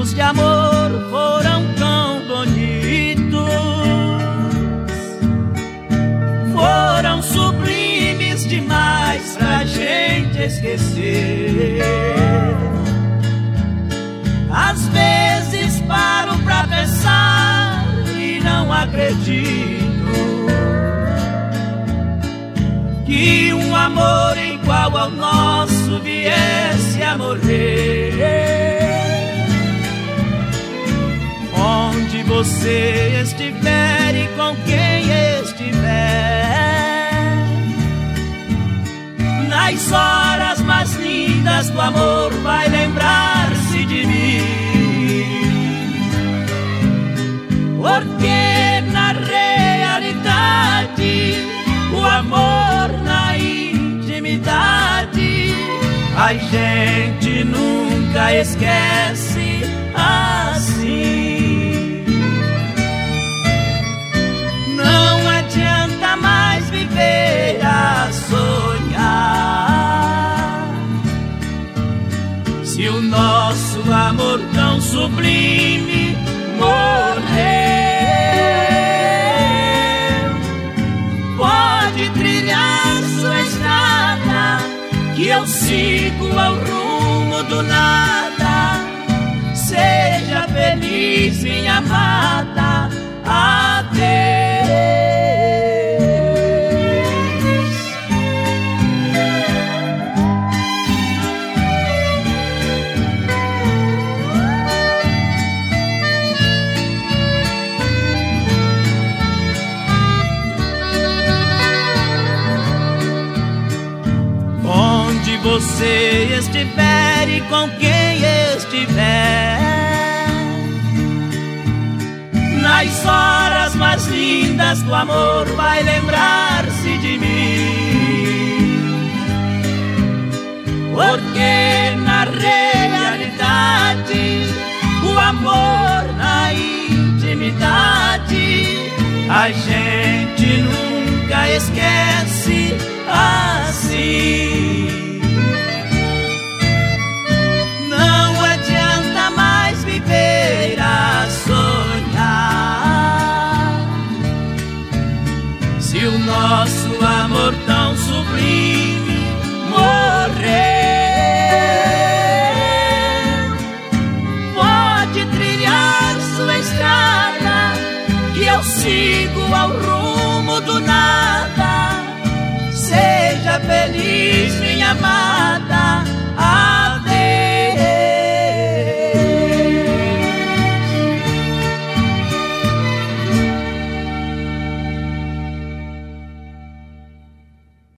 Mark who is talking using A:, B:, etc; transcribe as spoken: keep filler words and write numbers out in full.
A: anos de amor foram tão bonitos, foram sublimes demais pra gente esquecer. Às vezes paro pra pensar e não acredito que um amor igual ao nosso viesse a morrer. Onde você estiver e com quem estiver, nas horas mais lindas do amor vai lembrar-se de mim. Porque na realidade o amor na intimidade a gente nunca esquece assim. Não adianta mais viver a sonhar se o nosso amor tão sublime morrer. Pode trilhar sua estrada, que eu sigo ao rumo do nada. Seja feliz, minha amada. Adeus. Onde você estiver e com quem estiver, nas horas mais lindas do amor vai lembrar-se de mim. Porque na realidade o amor na intimidade a gente nunca esquece assim. Não adianta mais viver a sonhar se o nosso amor tão sublime morrer. Pode trilhar sua estrada, que eu sigo ao rumo do nada. Seja feliz, minha amada.